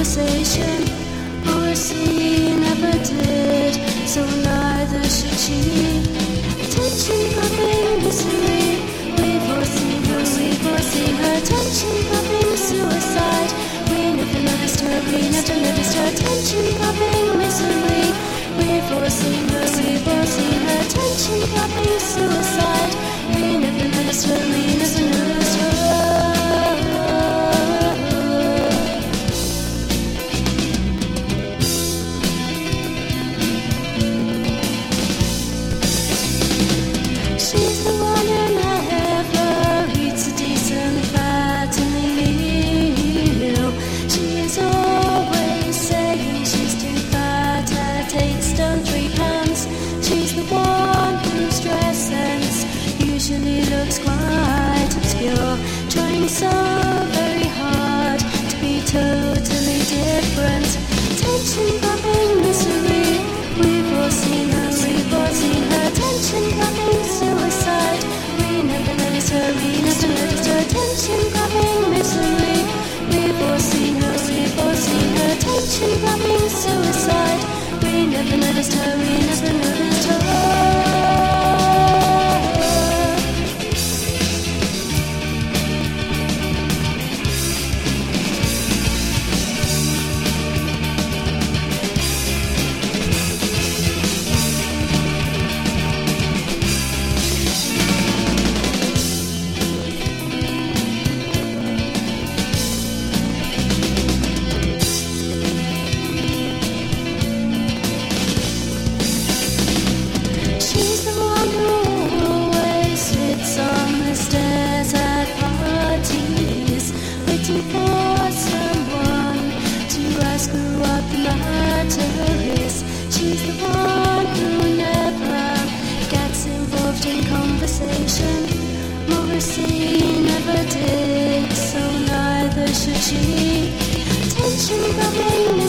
conversation. Morrissey never did, so neither should she. Tension pumping misery. We've foreseen her. Tension pumping suicide. We never noticed her. Tension pumping misery. We've foreseen her. Tension pumping suicide. We never noticed her. She's the one who never eats a decent fat meal. She is always saying she's too fat at 8 stone 3 pounds. She's the one whose dress sense usually looks quite obscure, trying so very hard to be totally different. Tension pumping misery. We've all seen her. Tension pumping suicide. We never noticed her. Tension pumping misery. We've all seen her. Tension pumping suicide. We never noticed her. She's the one who always sits on the stairs at parties, waiting for someone to ask her what the matter is. She's the one who never gets involved in conversation. Morrissey never did, so neither should she. Tension pumping